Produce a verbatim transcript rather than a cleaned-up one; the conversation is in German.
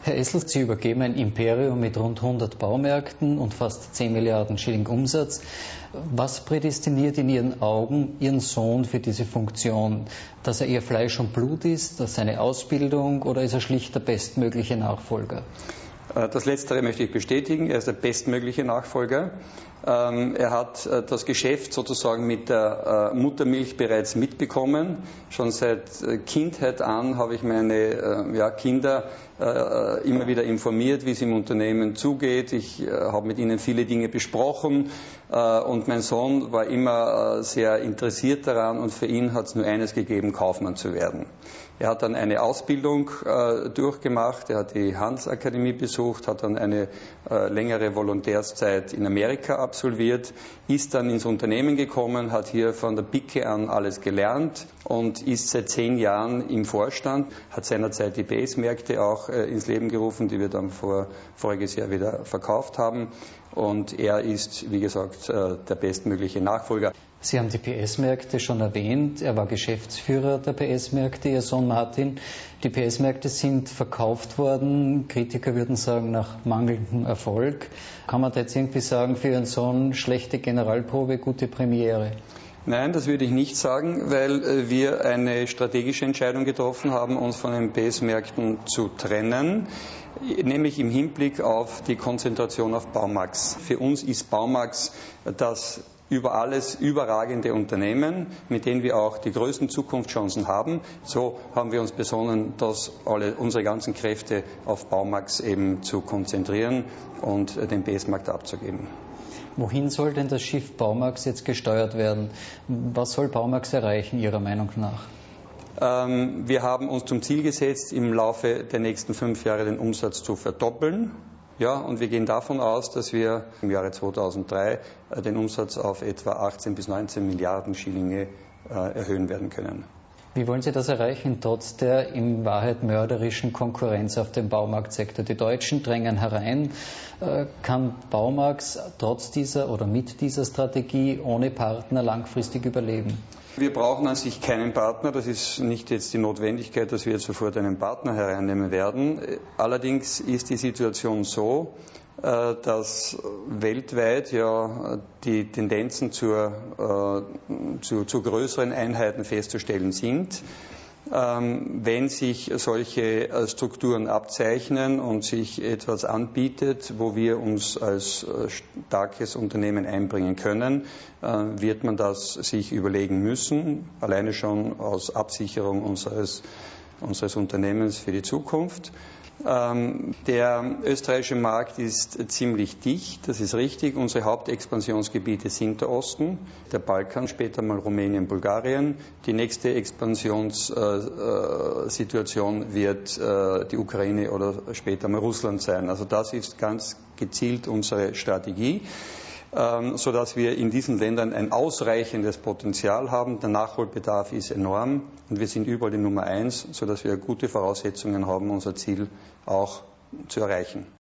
Herr Essl, Sie übergeben ein Imperium mit rund hundert Baumärkten und fast zehn Milliarden Schilling Umsatz. Was prädestiniert in Ihren Augen Ihren Sohn für diese Funktion? Dass er eher Fleisch und Blut ist, dass seine Ausbildung, oder ist er schlicht der bestmögliche Nachfolger? Das Letztere möchte ich bestätigen. Er ist der bestmögliche Nachfolger. Er hat das Geschäft sozusagen mit der Muttermilch bereits mitbekommen. Schon seit Kindheit an habe ich meine ja, Kinder immer wieder informiert, wie es im Unternehmen zugeht. Ich habe mit ihnen viele Dinge besprochen und mein Sohn war immer sehr interessiert daran und für ihn hat es nur eines gegeben, Kaufmann zu werden. Er hat dann eine Ausbildung äh, durchgemacht, er hat die Handelsakademie besucht, hat dann eine äh, längere Volontärszeit in Amerika absolviert, ist dann ins Unternehmen gekommen, hat hier von der Pike an alles gelernt und ist seit zehn Jahren im Vorstand, hat seinerzeit die P S-Märkte auch äh, ins Leben gerufen, die wir dann vor, voriges Jahr wieder verkauft haben. Und er ist, wie gesagt, äh, der bestmögliche Nachfolger. Sie haben die P S-Märkte schon erwähnt. Er war Geschäftsführer der P S-Märkte, Ihr Sohn Martin. Die P S-Märkte sind verkauft worden. Kritiker würden sagen, nach mangelndem Erfolg. Kann man da jetzt irgendwie sagen, für Ihren Sohn schlechte Generalprobe, gute Premiere? Nein, das würde ich nicht sagen, weil wir eine strategische Entscheidung getroffen haben, uns von den P S-Märkten zu trennen, nämlich im Hinblick auf die Konzentration auf Baumax. Für uns ist Baumax das über alles überragende Unternehmen, mit dem wir auch die größten Zukunftschancen haben. So haben wir uns besonnen, dass alle unsere ganzen Kräfte auf Baumax eben zu konzentrieren und den P S-Markt abzugeben. Wohin soll denn das Schiff Baumax jetzt gesteuert werden? Was soll Baumax erreichen, Ihrer Meinung nach? Ähm, wir haben uns zum Ziel gesetzt, im Laufe der nächsten fünf Jahre den Umsatz zu verdoppeln. Ja, und wir gehen davon aus, dass wir im Jahre zweitausenddrei den Umsatz auf etwa achtzehn bis neunzehn Milliarden Schillinge äh, erhöhen werden können. Wie wollen Sie das erreichen, trotz der in Wahrheit mörderischen Konkurrenz auf dem Baumarktsektor? Die Deutschen drängen herein. Kann Baumax trotz dieser oder mit dieser Strategie ohne Partner langfristig überleben? Wir brauchen an sich keinen Partner. Das ist nicht jetzt die Notwendigkeit, dass wir jetzt sofort einen Partner hereinnehmen werden. Allerdings ist die Situation so, dass weltweit ja die Tendenzen zur, äh, zu, zu größeren Einheiten festzustellen sind. Ähm, wenn sich solche Strukturen abzeichnen und sich etwas anbietet, wo wir uns als starkes Unternehmen einbringen können, äh, wird man das sich überlegen müssen, alleine schon aus Absicherung unseres, unseres Unternehmens für die Zukunft. Ähm, der österreichische Markt ist ziemlich dicht, das ist richtig. Unsere Hauptexpansionsgebiete sind der Osten, der Balkan, später mal Rumänien, Bulgarien. Die nächste Expansionssituation äh, wird äh, die Ukraine oder später mal Russland sein. Also das ist ganz gezielt unsere Strategie, ähm, sodass wir in diesen Ländern ein ausreichendes Potenzial haben. Der Nachholbedarf ist enorm und wir sind überall die Nummer eins, sodass wir gute Voraussetzungen haben, unser Ziel auch zu erreichen.